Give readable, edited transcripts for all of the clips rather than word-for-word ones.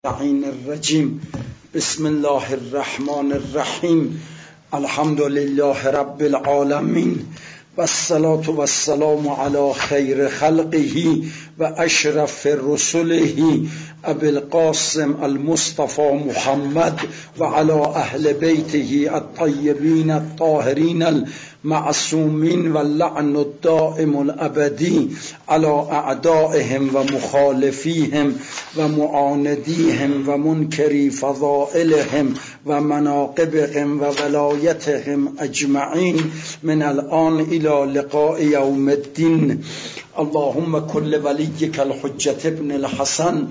اللعین الرجیم. بسم الله الرحمن الرحیم. الحمد لله رب العالمین و الصلاة و السلام علی خیر خلقه و اشرف رسله ابی القاسم المصطفى محمد و علی اهل بیته الطیبین الطاهرین المعصومین و اللعن الدائم الابدی علی اعدائهم و مخالفیهم و معاندیهم و منکری فضائلهم و مناقبهم و ولایتهم اجمعین من الان الى لقاء یوم الدین. اللهم كل وليك الحجة ابن الحسن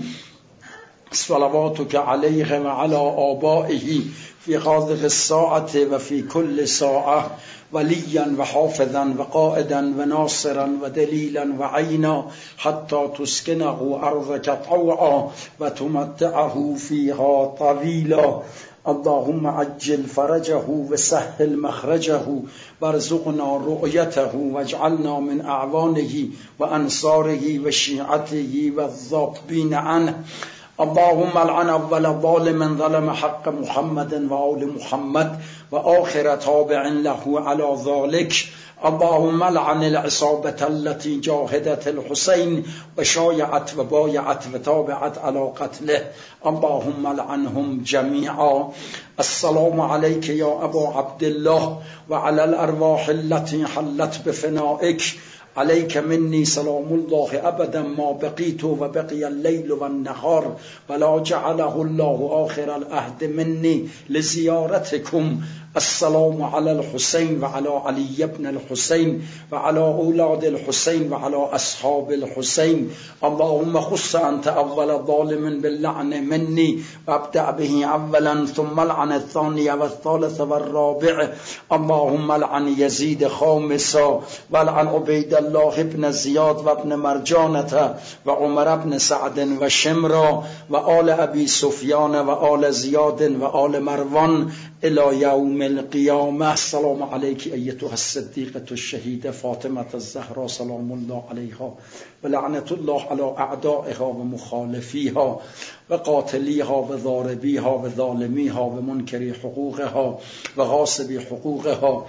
صلواتك عليه وعلى آبائه في هذه الساعة وفي كل ساعة وليا وحافظا وقائدا وناصرا ودليلا وعينا حتى تسكنه أرضك طوعا وتمتعه فيها طويلا. اللهم عجل فرجه وسهل مخرجه وارزقنا رؤيته واجعلنا من أعوانه وأنصاره وشيعته والذابين عنه. اللهم العن أول ظالم ظلم حق محمد وآل محمد وآخر تابع له على ذلك. اللهم العن العصابة التي جاهدت الحسين وشايعت وبايعت وتابعت على قتله. اللهم العنهم جميعا. السلام عليك يا أبا عبد الله وعلى الأرواح التي حلت بفنائك. عليك مني سلام الله أبدا ما بقيت وبقي الليل والنهار ولا جعله الله آخر العهد مني لزيارتكم. السلام على الحسين وعلى علي بن الحسين وعلى أولاد الحسين وعلى أصحاب الحسين. اللهم خص أنت أول ظالم باللعن مني وابدأ به أولا ثم العن الثاني والثالث والرابع. اللهم العن يزيد خامسا والعن عبيد الله بن زياد وابن مرجانة وعمر بن سعد وشمرا وآل أبي سفيان وآل زياد وآل مروان إلى يوم القيامة. السلام عليك أيتها الصديقة الشهيدة فاطمة الزهراء سلام الله عليها ولعنة الله على أعدائها ومخالفيها وقاتليها وضاربيها وظالميها ومنكري حقوقها وغاصبي حقوقها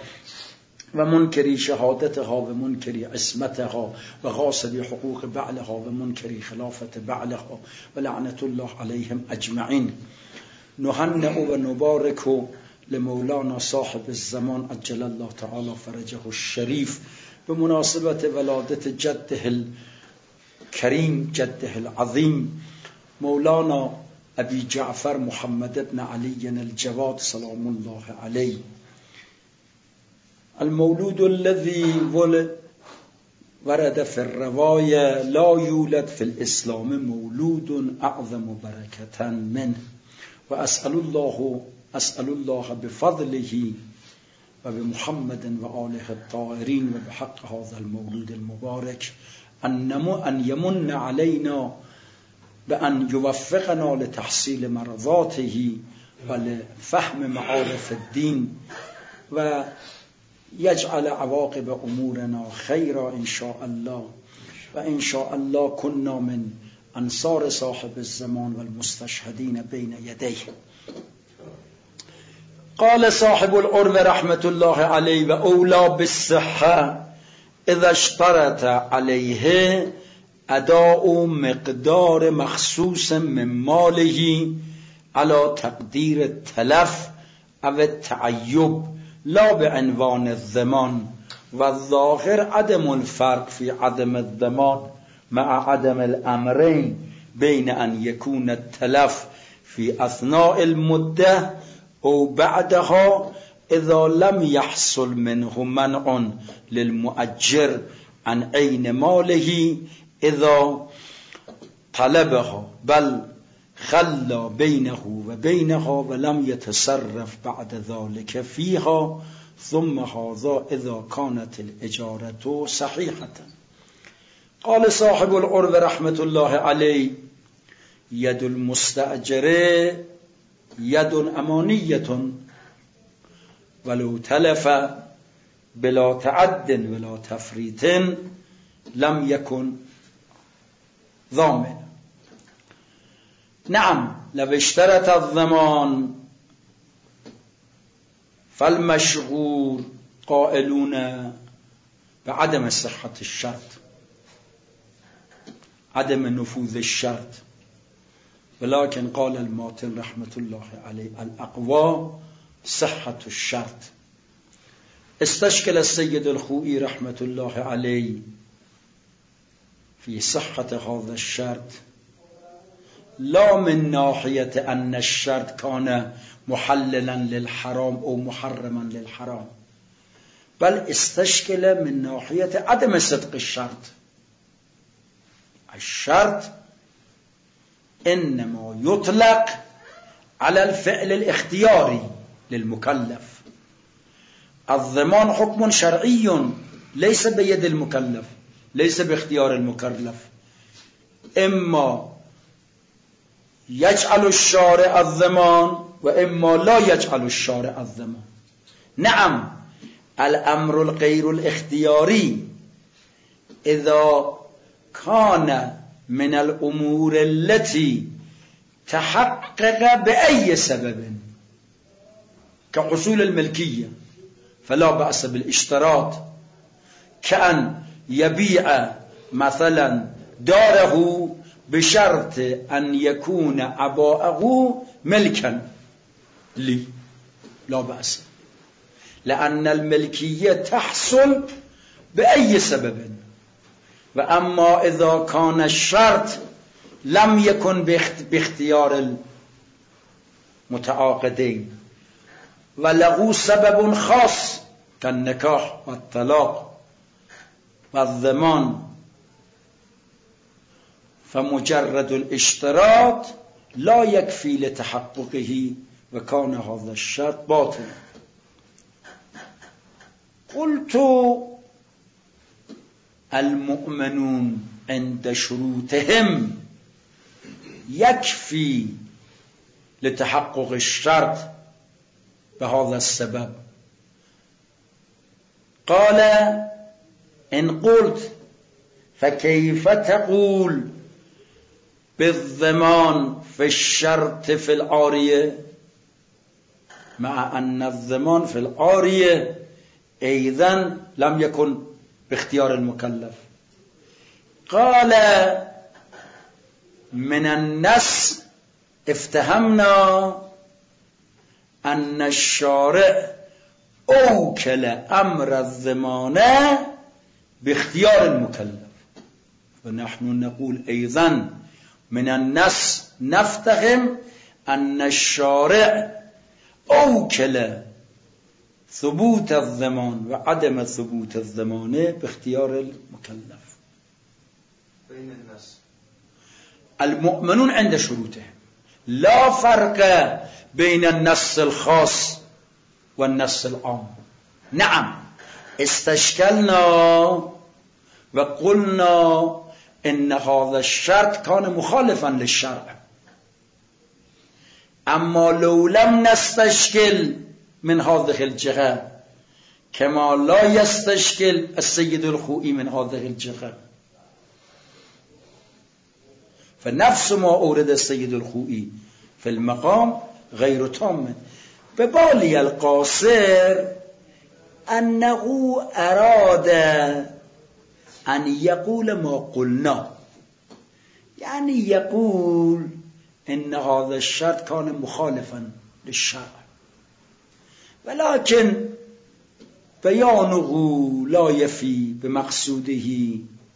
ومنكري شهادتها ومنكري عصمتها وغاصبي حقوق بعلها ومنكري خلافة بعلها ولعنة الله عليهم أجمعين. نهنئ ونبارك لمولانا صاحب الزمان عجل الله تعالى فرجه الشريف بمناسبة ولادة جده الكريم جده العظيم مولانا أبي جعفر محمد بن علي الجواد سلام الله عليه. المولود الذي ورد في الرواية لا يولد في الإسلام مولود أعظم بركة منه. وأسأل الله بفضله وبمحمد وآله الطاهرين وبحق هذا المولود المبارك أن يمن علينا بأن يوفقنا لتحصيل مرضاته ولفهم معارف الدين ويجعل عواقب أمورنا خيرا إن شاء الله. وإن شاء الله كنا من أنصار صاحب الزمان والمستشهدين بين يديه. قال صاحب العرب رحمة الله عليه وأولى بالصحة إذا اشترط عليه أداء مقدار مخصوص من ماله على تقدير التلف أو التعيب لا بعنوان الضمان. والظاهر عدم الفرق في عدم الضمان مع عدم الأمرين بين أن يكون التلف في أثناء المدة أو بعدها إذا لم يحصل منه منع للمؤجر عن عين ماله إذا طلبها بل خلى بينه وبينها ولم يتصرف بعد ذلك فيها. ثم هذا إذا كانت الإجارة صحيحة. قال صاحب العرب رحمة الله عليه يد المستأجر يد أمانية ولو تلف بلا تعد ولا تفريط لم يكن ضامن. نعم لو اشترط الضمان فالمشهور قائلون بعدم صحة الشرط، عدم نفوذ الشرط، ولكن قال الماتن رحمة الله عليه الأقوى صحة الشرط. استشكل السيد الخوئي رحمة الله عليه في صحة هذا الشرط، لا من ناحية أن الشرط كان محللا للحرام أو محرما للحرام، بل استشكل من ناحية عدم صدق الشرط. الشرط إنما يطلق على الفعل الاختياري للمكلف. الضمان حكم شرعي ليس بيد المكلف، ليس باختيار المكلف، إما يجعل الشارع الضمان وإما لا يجعل الشارع الضمان. نعم الأمر الغير الاختياري إذا كان من الأمور التي تحقق بأي سبب كحصول الملكية فلا بأس بالاشتراط، كأن يبيع مثلا داره بشرط أن يكون أباءه ملكا لي، لا بأس، لأن الملكية تحصل بأي سبب. وأما إذا كان الشرط لم يكن باختيار المتعاقدين وله سبب خاص كالنكاح والطلاق والضمان، فمجرد الاشتراط لا يكفي لتحققه وكان هذا الشرط باطل. قلت المؤمنون عند شروطهم يكفي لتحقق الشرط بهذا السبب. قال إن قلت فكيف تقول بالضمان في الشرط في العارية مع أن الضمان في العارية أيضا لم يكن باختيار المكلف؟ قال من النص افتهمنا أن الشارع أوكل أمر الضمان باختيار المكلف، ونحن نقول أيضا من النص نفتهم أن الشارع أوكل ثبوت الضمان وعدم ثبوت الضمان باختيار المكلف. بين الناس المؤمنون عند شروطهم لا فرق بين النص الخاص والنص العام. نعم استشكلنا وقلنا إن هذا الشرط كان مخالفا للشرع، أما لو لم نستشكل من هذه الجهة كما لا يستشكل السيد الخوئي من هذه الجهة، فنفس ما أورد السيد الخوئي في المقام غير تام. ببالي القاصر أنه أراد أن يقول ما قلنا، يعني يقول إن هذا الشرط كان مخالفا للشرع، ولكن بيانه لا يفي بمقصوده،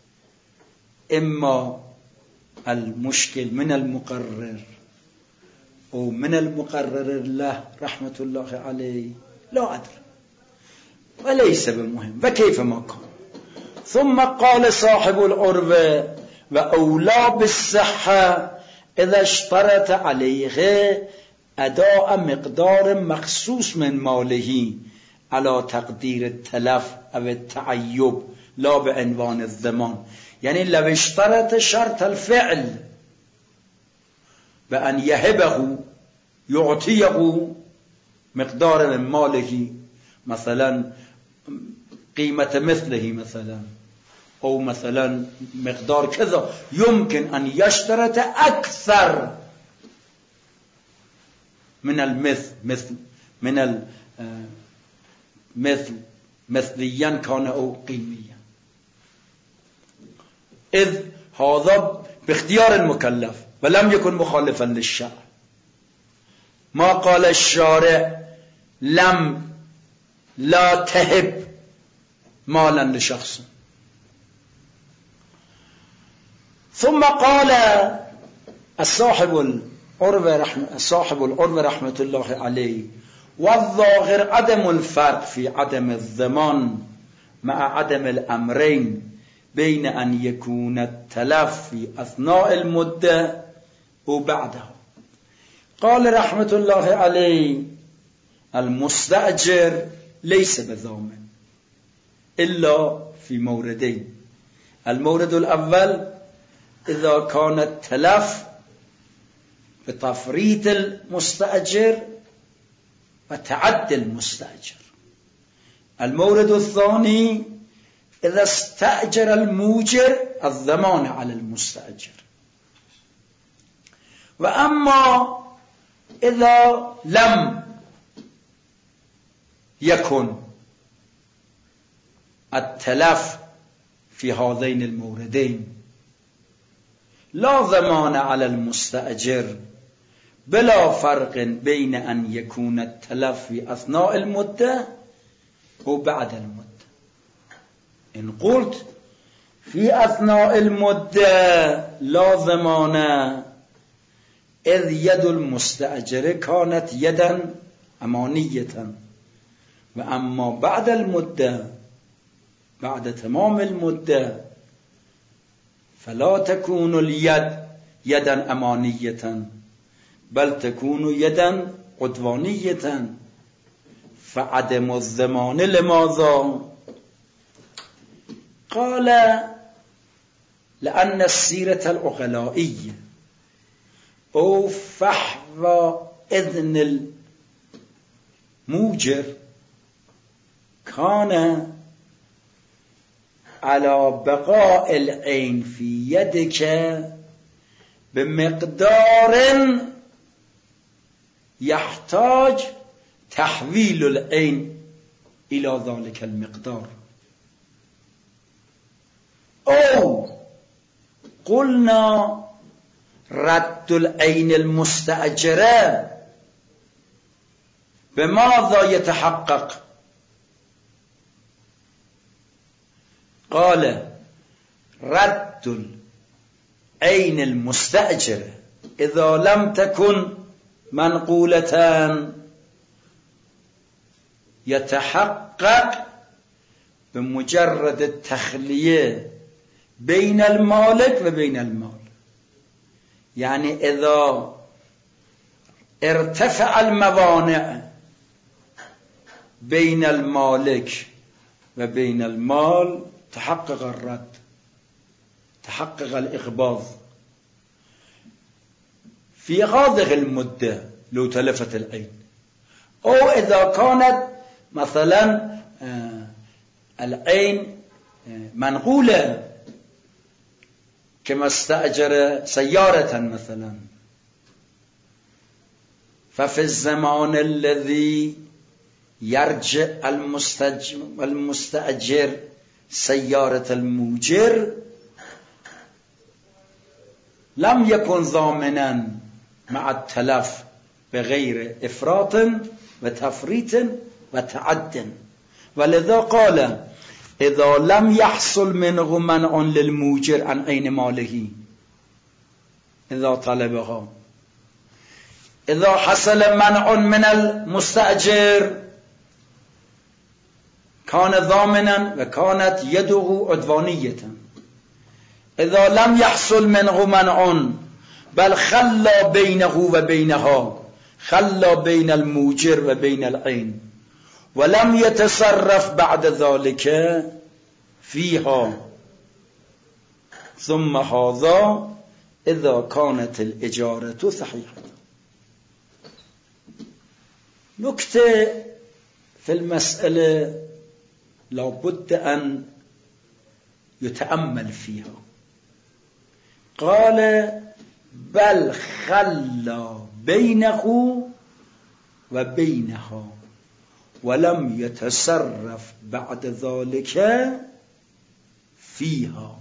إما المشكل من المقرر أو من المقرر له رحمة الله عليه لا أدري، وليس بمهم وكيف ما كان. ثم قال صاحب العروة وأولى بالصحة إذا اشترط عليه أداء مقدار مخصوص من ماله على تقدير التلف أو التعيب لا بعنوان الضمان. يعني لو اشترط شرط الفعل بأن يهبه يعطيه مقدار من ماله، مثلا قيمة مثله مثلا، أو مثلا مقدار كذا، يمكن أن يشترط أكثر من المثل مثليا كان أو قيميا، إذ هذا باختيار المكلف ولم يكن مخالفا للشرع. ما قال الشارع لا تهب مالا لشخص. ثم قال صاحب العرب رحمة الله عليه: والظاهر عدم الفرق في عدم الضمان مع عدم الأمرين بين أن يكون التلف في أثناء المدة وبعدها. قال رحمة الله عليه: المستأجر ليس بضامن إلا في موردين. المورد الأول: إذا كان التلف بتفريط المستأجر وتعدي المستأجر. المورد الثاني: إذا استأجر الموجر الضمان على المستأجر. وأما إذا لم يكن التلف في هذين الموردين لا ضمان على المستأجر بلا فرق بين أن يكون التلف في أثناء المدة وبعد المدة. إن قلت في أثناء المدة لا ضمان، إذ يد المستأجر كانت يدا أمانية، وأما بعد المدة بعد تمام المدة فلا تكون اليد يدا أمانية بل تكون يدا عدوانية. فعدم الضمان لماذا؟ قال: لأن السيرة العقلائية أو فحوى إذن الموجر كان على بقاء العين في يدك بمقدار يحتاج تحويل العين إلى ذلك المقدار، أو قلنا رد العين المستأجرة بماذا يتحقق؟ قال: رد العين المستأجرة إذا لم تكن منقولة يتحقق بمجرد التخلية بين المالك وبين المال. يعني إذا ارتفع الموانع بين المالك وبين المال تحقق الرد، تحقق الإقباض في هذه المدة لو تلفت العين. أو إذا كانت مثلا العين منقولة كما استأجر سيارة مثلا، ففي الزمان الذي يرجع المستأجر سيارة الموجر لم يكن ضامنا مع التلف بغير إفراط وتفريط وتعد. ولذا قال: إذا لم يحصل منه منع للموجر عن عين ماله إذا طلبها. إذا حصل منع من المستأجر كان ضامنا وكانت يده عدوانية. إذا لم يحصل منه منع بل خلى بينه وبينها، خلى بين الموجر وبين العين ولم يتصرف بعد ذلك فيها، ثم هذا إذا كانت الإجارة صحيحة. نكتة في المسألة لابد أن يتأمل فيها. قال: بل خلى بينه و بینها ولم يتصرف بعد ذلك فيها.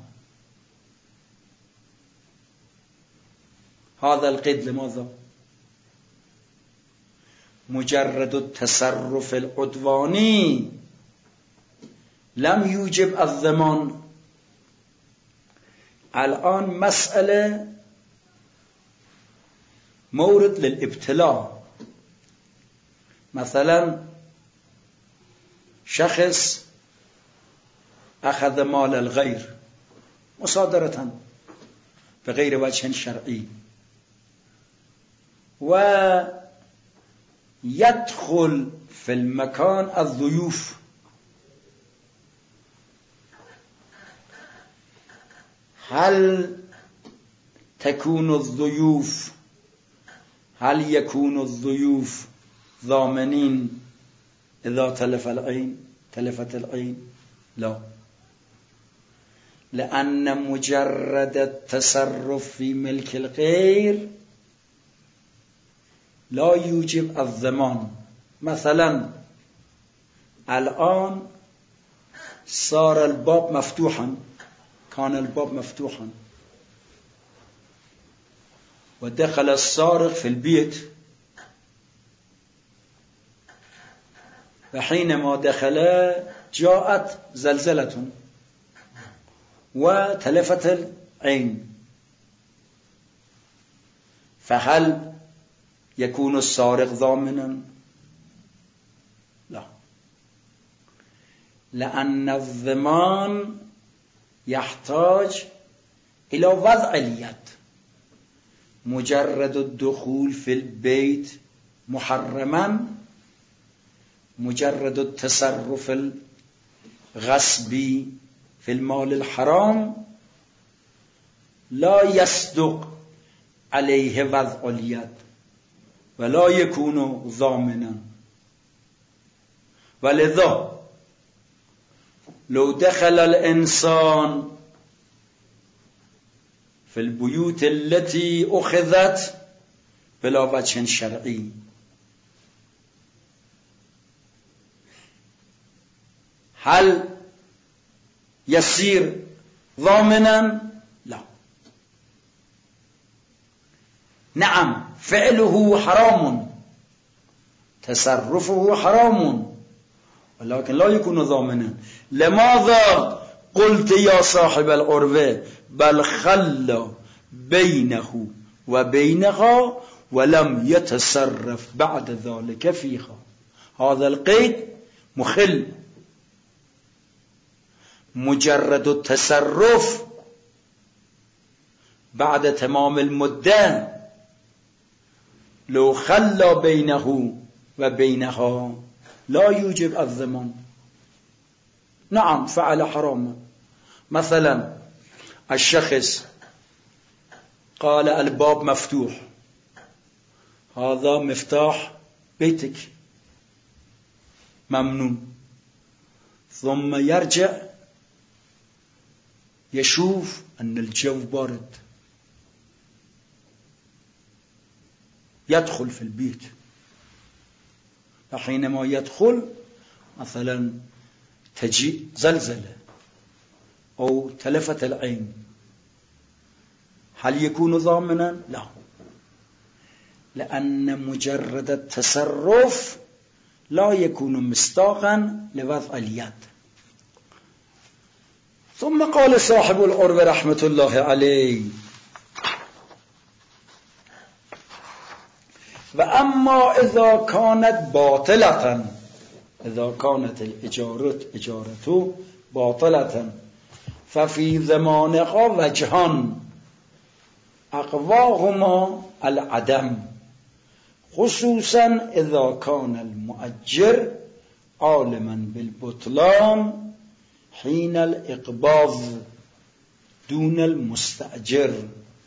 هذا القيد لماذا؟ مجرد التصرف العدواني لم يوجب الضمان. الآن مسألة مورد للابتلاء. مثلا شخص أخذ مال الغير مصادرة بغير وجه شرعي ويدخل في المكان الضيوف، هل يكون الضيوف ضامنين إذا تلفت العين؟ لا، لأن مجرد التصرف في ملك الغير لا يوجب الضمان. مثلا الآن صار الباب مفتوحا، كان الباب مفتوحا ودخل السارق في البيت، وحينما دخل جاءت زلزلة وتلفت العين، فهل يكون السارق ضامنا؟ لا، لأن الضمان يحتاج إلى وضع اليد. مجرد الدخول في البيت محرما، مجرد التصرف الغصبي في المال الحرام لا يصدق عليه وضع اليد ولا يكون ضامنا. ولذا لو دخل الإنسان في البيوت التي أخذت بلا وجه شرعي، هل يصير ضامنا؟ لا. نعم، فعله حرام، تصرفه حرام، ولكن لا يكون ضامنا. لماذا قلت يا صاحب العروة بل خلى بينه وبينها ولم يتصرف بعد ذلك فيها؟ هذا القيد مخل. مجرد التصرف بعد تمام المدة لو خلى بينه وبينها لا يوجب الضمان. نعم، فعل حراما. مثلا الشخص قال الباب مفتوح، هذا مفتاح بيتك ممنوع، ثم يرجع يشوف أن الجو بارد، يدخل في البيت، وحينما يدخل مثلا تجي زلزلة أو تلفت العين، هل يكون ضامنا؟ لا، لأن مجرد التصرف لا يكون مصداقا لوضع اليد. ثم قال صاحب العروة رحمة الله عليه: وأما إذا كانت باطلة، إذا كانت الإجارة باطلة ففي ضمانها وجهان أقواهما العدم، خصوصا إذا كان المؤجر عالما بالبطلان حين الإقباض دون المستأجر.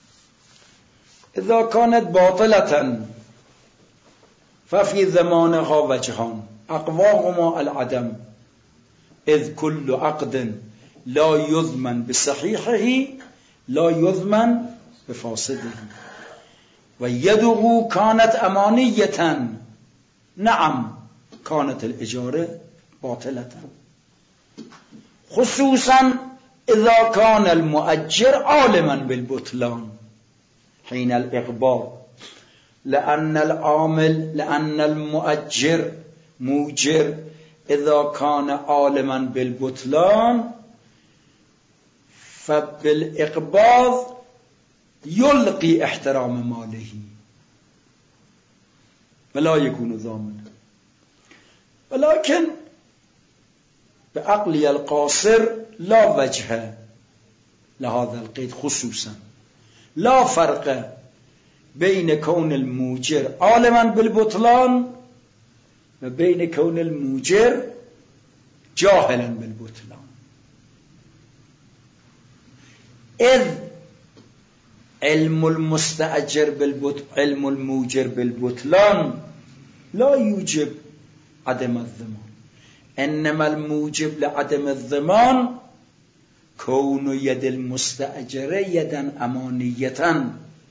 إذا كانت باطلة ففي ضمانها وجهان أقواهما العدم، إذ كل عقد لا يضمن بصحيحه لا يضمن بفاسده، ويده كانت أمانية نعم كانت الإجارة باطلة، خصوصا إذا كان المؤجر عالما بالبطلان حين الإخبار، لأن المؤجر موجر إذا كان عالما بالبطلان فبالإقباض يلقي احترام ماله ولا يكون ضامنا. ولكن بعقلي القاصر لا وجه لهذا القيد، خصوصا لا فرق بين كون الموجر عالما بالبطلان وبين كون الموجر جاهلا بالبطلان، إذ علم الموجر بالبطلان لا يوجب عدم الضمان، إنما الموجب لعدم الضمان كون يد المستأجر يدا أمانية،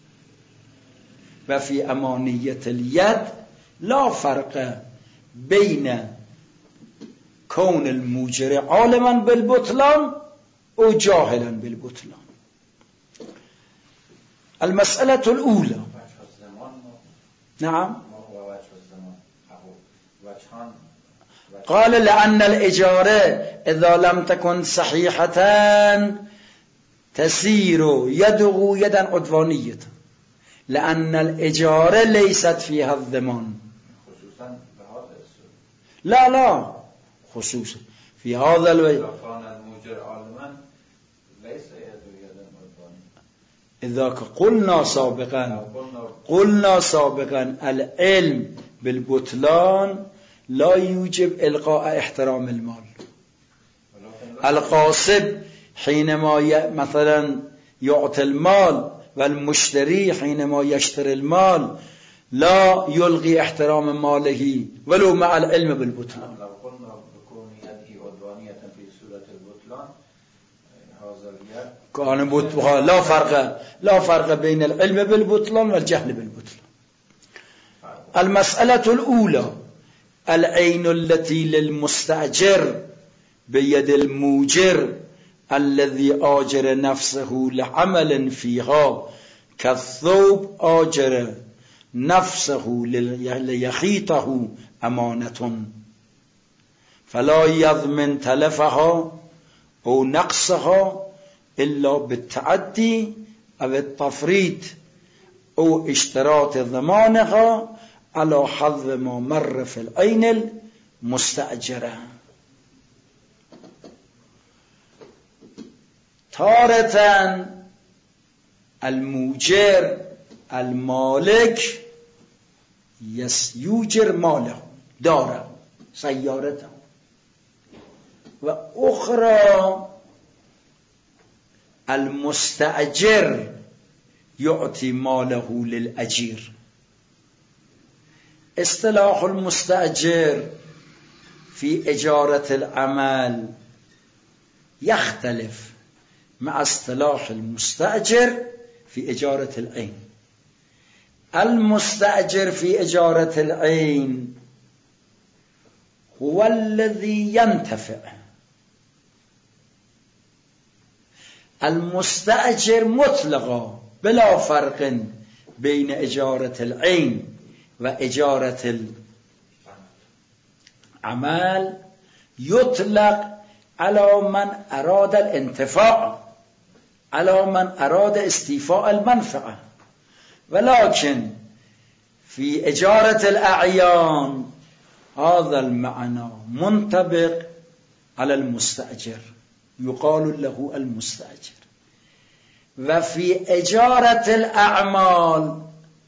وفي أمانية اليد لا فرق بين كون الموجر عالما بالبطلان أو جاهلا بالبطلان. المسألة الأولى، نعم، قال لأن الإجارة إذا لم تكن صحيحة تسير يده يدا عدوانية، لأن الإجارة ليست فيها الضمان. لا خصوصا في هذا الوجه إذا قلنا سابقا العلم بالبطلان لا يوجب إلقاء احترام المال. القاصد حينما مثلا يعطي المال والمشتري حينما يشتري المال لا يلغي احترام ماله ولو مع العلم بالبطلان. لو قلنا بكون يده عدوانية في سورة البطلان كان لا فرق بين العلم بالبطلان والجهل بالبطلان. المسألة الأولى، العين التي للمستأجر بيد الموجر الذي آجر نفسه لعمل فيها كالثوب آجر نفسه ليخيطه أمانة، فلا يضمن تلفها أو نقصها إلا بالتعدي أو التفريط أو اشتراط ضمانها على حظ ما مر في العين المستأجرة. تارة الموجر المالك يوجر ماله داره سيارته، وأخرى المستأجر يعطي ماله للأجير. اصطلاح المستأجر في إجارة العمل يختلف مع اصطلاح المستأجر في إجارة العين. المستأجر في إجارة العين هو الذي ينتفع. المستأجر مطلقا بلا فرق بين إجارة العين وإجارة العمل يطلق على من أراد الانتفاع، على من أراد استيفاء المنفعة، ولكن في إجارة الأعيان هذا المعنى منطبق على المستأجر، يقال له المستأجر. وفي إجارة الأعمال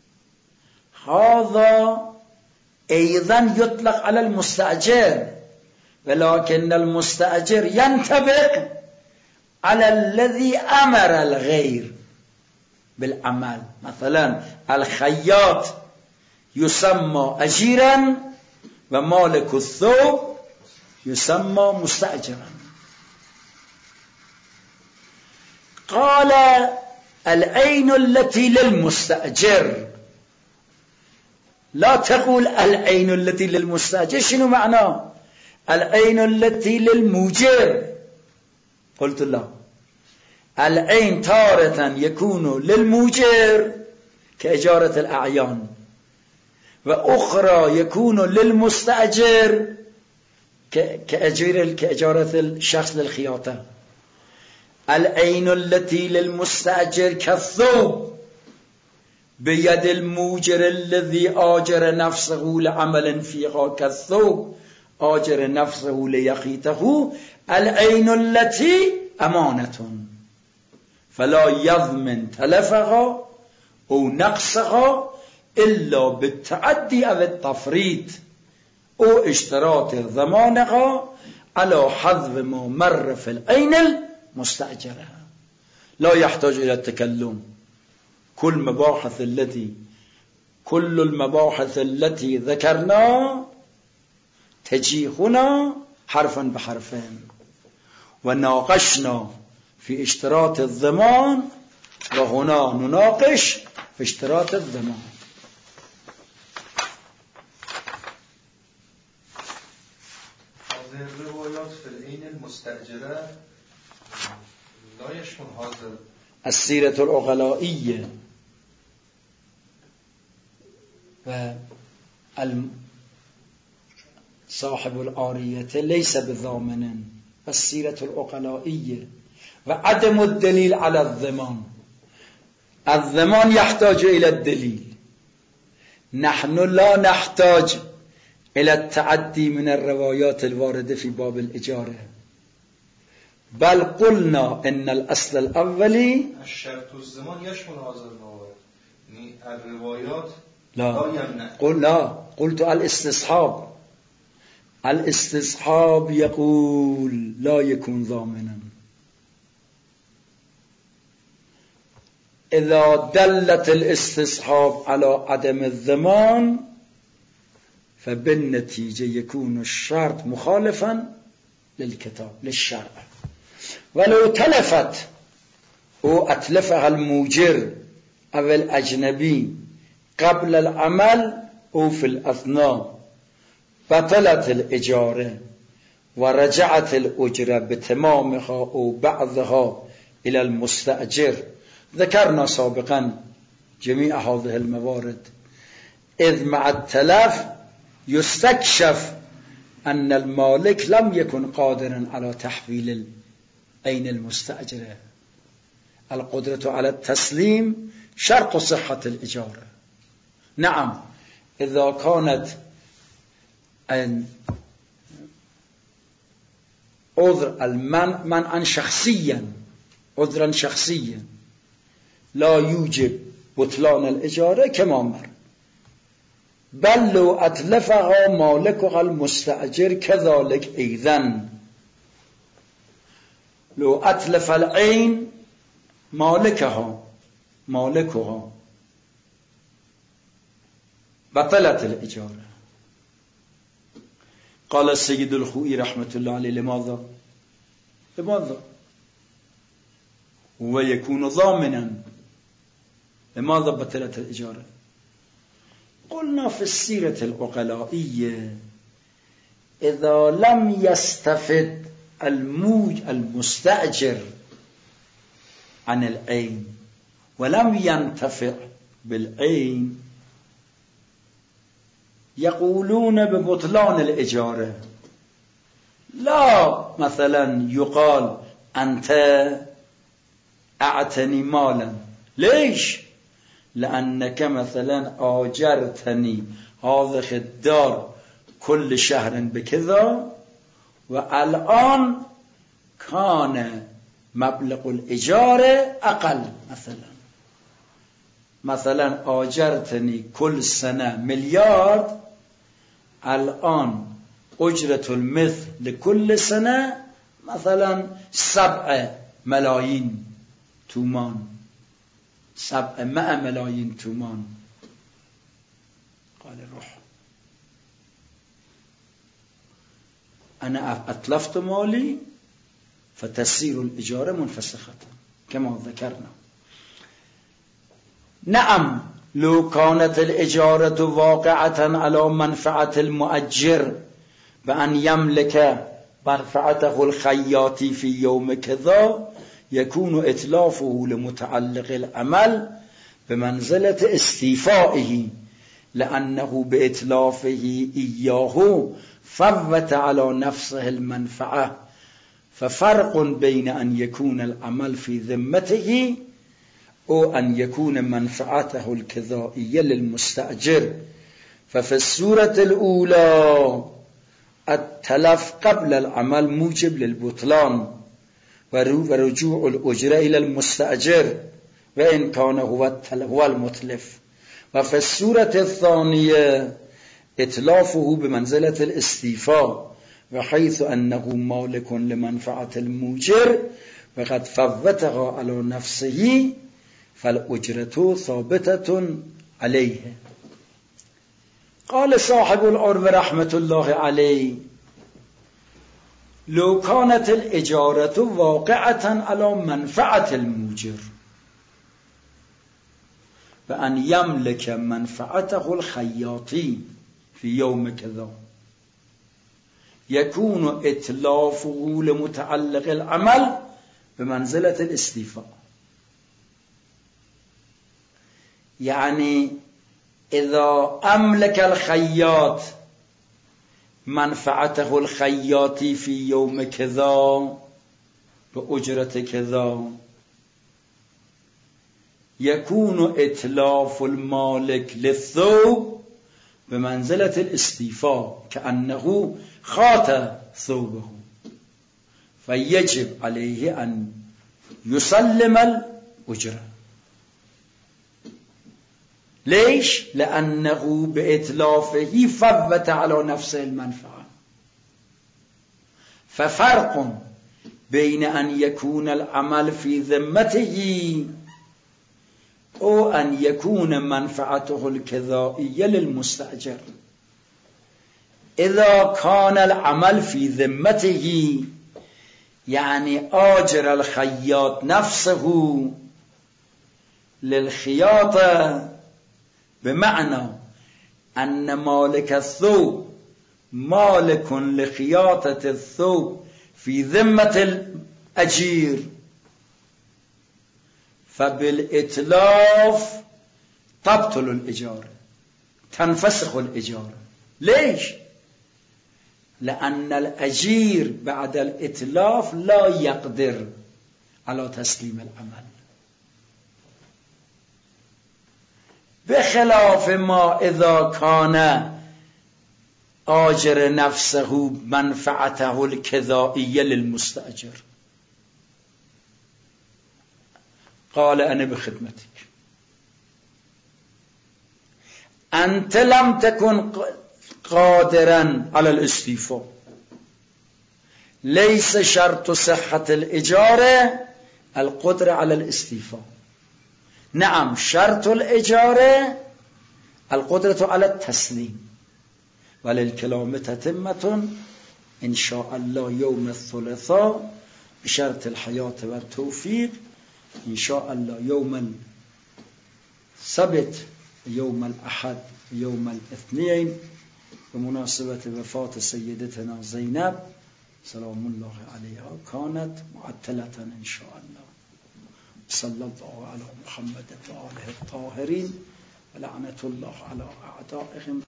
هذا أيضا يطلق على المستأجر، ولكن المستأجر ينطبق على الذي أمر الغير بالعمل. مثلا الخياط يسمى أجيرا ومالك الثوب يسمى مستأجرا. قال العين التي للمستأجر لا تقول العين التي للمستأجر. شنو معنى العين التي للموجر؟ قلت لا، العين تارة يكون للموجر كإجارة الأعيان، وأخرى يكون للمستأجر كإجارة الشخص للخياطة. العين التي للمستأجر كالثوب بيد الموجر الذي آجر نفسه لعمل فيها، كالثوب آجر نفسه ليخيطه. العين التي أمانة فلا يضمن تلفها أو نقصها إلا بالتعدي أو التفريط أو اشتراط ضمانها على حذف ما مر في العين المستأجرة. لا يحتاج إلى التكلم. كل المباحث التي ذكرنا تجي هنا حرفا بحرفين، وناقشنا في اشتراط الضمان، وهنا نناقش في اشتراط الضمان. هذه الروايات في العين المستأجرة لا يشمل هذا السيرة العقلائية صاحب العارية ليس بضامن. السيرة العقلائية وعدم الدليل على الضمان. الضمان يحتاج إلى الدليل، نحن لا نحتاج إلى التعدي من الروايات الواردة في باب الإجارة، بل قلنا إن الأصل الأولي الشرط الزمان يشمل هذا الموارد. يعني الروايات لا يمنع. قلت الاستصحاب يقول لا يكون ضامنا. إذا دلت الاستصحاب على عدم الضمان فبالنتيجة يكون الشرط مخالفا للكتاب للشرع. ولو تلفت أو أتلفها الموجر أو الأجنبي قبل العمل أو في الأثناء بطلت الإجارة ورجعت الأجرة بتمامها أو بعضها إلى المستأجر. ذكرنا سابقا جميع هذه الموارد، إذ مع التلف يستكشف أن المالك لم يكن قادرا على تحويل العين المستأجرة. القدرة على التسليم شرط صحة الإجارة. نعم، إذا كانت عذر المنع عذرا شخصيا لا يوجب بطلان الإجارة كما مر، بل لو أتلفها مالكها المستأجر كذلك أيضا. لو أتلف العين مالكها بطلت الإجارة. قال السيد الخوئي رحمة الله عليه: لماذا هو يكون ضامنا، لماذا بطلت الإجارة؟ قلنا في السيرة العقلائية إذا لم يستفد المستأجر عن العين ولم ينتفع بالعين يقولون ببطلان الإجارة. لا مثلا يقال أنت أعتني مالا، ليش؟ لأنك مثلا آجرتني هذه الدار كل شهر بكذا، والآن كان مبلغ الإجارة أقل. مثلا آجرتني كل سنة مليار، الآن أجرة المثل لكل سنة مثلا 7 ملايين تومان، 700 ملايين تومان. قال روح، أنا أتلفت مالي فتسير الإجارة منفسخة كما ذكرنا. نعم، لو كانت الإجارة واقعة على منفعة المؤجر بأن يملك منفعته الخياطي في يوم كذا يكون إتلافه لمتعلق العمل بمنزلة استيفائه، لأنه بإتلافه إياه فوت على نفسه المنفعة. ففرق بين أن يكون العمل في ذمته أو أن يكون منفعته الكذائية للمستأجر. ففي الصورة الأولى التلف قبل العمل موجب للبطلان ورجوع الأجرة إلى المستأجر وإن كان هو المتلف. وفي الصورة الثانية إتلافه بمنزلة الاستيفاء، وحيث أنه مالك لمنفعة الموجر وقد فوتها على نفسه فالأجرة ثابتة عليه. قال صاحب العرب رحمة الله عليه: لو كانت الإجارة واقعة على منفعة الموجر بأن يملك منفعته الخياطي في يوم كذا يكون إتلافه لمتعلق العمل بمنزلة الاستيفاء. يعني إذا أملك الخياط منفعته الخياطي في يوم كذا بأجرة كذا يكون إتلاف المالك للثوب بمنزلة الاستيفاء كأنه خاط ثوبه، فيجب عليه أن يسلم الأجرة. ليش؟ لأنه بإتلافه فوت على نفسه المنفعة. ففرق بين أن يكون العمل في ذمته أو أن يكون منفعته الكذائية للمستأجر. إذا كان العمل في ذمته يعني آجر الخياط نفسه للخياطة، بمعنى أن مالك الثوب مالك لخياطة الثوب في ذمة الأجير، فبالإتلاف تبطل الإجارة، تنفسخ الإجارة. ليش؟ لأن الأجير بعد الإتلاف لا يقدر على تسليم العمل، بخلاف ما إذا كان آجر نفسه منفعته الكذائية للمستأجر. قال: أنا بخدمتك، أنت لم تكن قادرا على الاستيفاء. ليس شرط صحة الإجارة القدرة على الاستيفاء. نعم، شرط الإجارة القدرة على التسليم. وللكلام تتمة إن شاء الله يوم الثلاثاء بشرط الحياة والتوفيق، إن شاء الله يوم السبت، يوم الأحد، يوم الاثنين، بمناسبة وفاة سيدتنا زينب سلام الله عليها، كانت معتلة إن شاء الله. صلى الله على محمد وآله الطاهرين، ولعنة الله على أعدائهم.